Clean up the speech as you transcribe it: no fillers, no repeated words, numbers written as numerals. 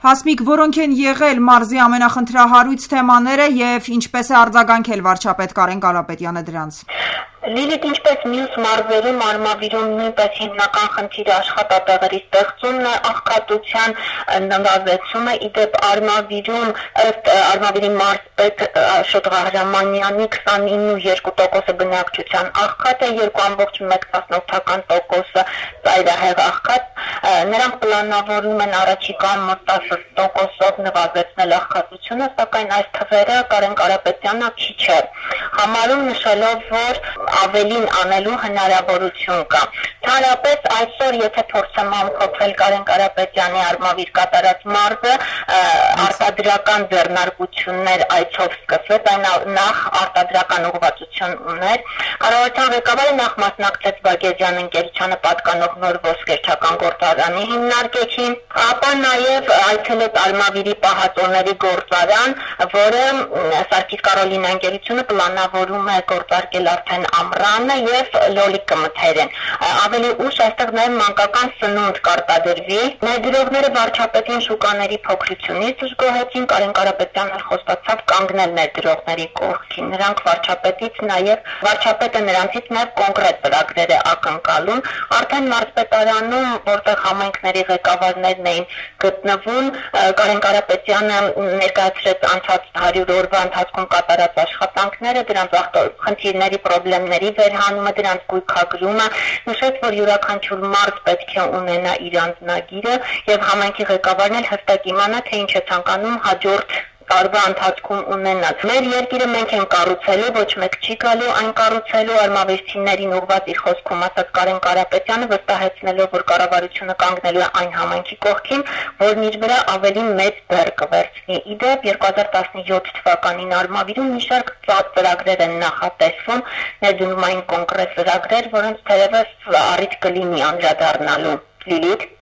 Հասմիկ, որոնք են եղել մարզի ամենախնդրահարույց թեմաները եւ ինչպես է արձագանքել վարչապետ Կարեն Կարապետյանը դրանց։ Լիլիթ, ինչպես մյուս մարզերում, Արմավիրում նույնպես հիմնական խնդիրը աշխատատեղերի ստեղծումն է, աղքատության նվազեցումը, իդեպ Արմավիրում ըստ Արմավիրի մարզպետ Աշոտ Ղահրամանյանի 29.2% բնակչության աղքատ է, 2.1%-ը ծայրահեղ աղքատ, նրանք պլանավորում են առաջիկան մոտ 10%-ով նվազեցնել աղքատությունը, սակայն այս թվերը Կարեն Կարապետյանը քիչ է համարում, նշելով, որ ավելին անելու հնարավորություն կա։ Թարապես այսօր, եթե փորձեմ ամփոփել Կարեն Կարապետյանի Արմավիր կատարած մարզը, արտադրական ձեռնարկություններ այցով սկսվեց, այն նախ արտադրական ուղղվածություն ուներ։ Կառավարության ղեկավարը նախ մասնակցեց Բագեզյան ընկերությանը պատկանող նոր ոսկերչական գործարանի հիմնարկեցին, ապա նաև այցելեց Արմավիրի պահածոների գործարան, որը Սարգիս Կարոլինա ընկերությունը պլանավորում է գործարկել արդեն ամռանը եւ լոլիկը մթերեն։ Ավելի ուշ այստեղ նաև մանկական սնունդ կարտադրվի։ Ներդրողները վարչապետին շուկաների փոքրությունից զգոհեցին, Կարեն Կարապետյանը խոստացավ կանգնել ներդրողների կողքին։ Նրանք վարչապետը նրանցից նաև կոնկրետ ծրագրեր է ակնկալում։ Արդեն մարզպետարանում, որտեղ համայնքների ղեկավարներն էին գտնվում, Կարեն Կարապետյանը ներկայացրեց անցած 100 օրվա ընթացքում կատարած աշխատանքները, դրանց խնդիրների, խնդիրների վերհանումը, դրանց գույքագրումը, նշեց, որ յուրաքանչյուր մարզ պետք է ունենա իր անձնագիրը եւ համայնքի ղեկավարն էլ հստակ իմանա, թե ինչ է ցանկանում հաջորդ տարվա ընթացքում ունենալ։ Մեր երկիրը մենք ենք կառուցելու, ոչ մեկ չի գալու այն կառուցելու, արմավիրցիներին ուղղված իր խոսքում ասաց Կարեն Կարապետյանը, վստահեցնելով, որ կառավարությունը կանգնելու է այն համայնքի կողքին, որն իր վրա ավելի մեծ բեռ կվերցնի։ Իդեպ 2017 թվականին Արմավիրում մի շարք ծրագրեր են նախատեսվում, ներդրումային կոնկրետ ծրագրեր, որոնց թերևս առիթ կլինի անդրադառնալու։ Լիլիթ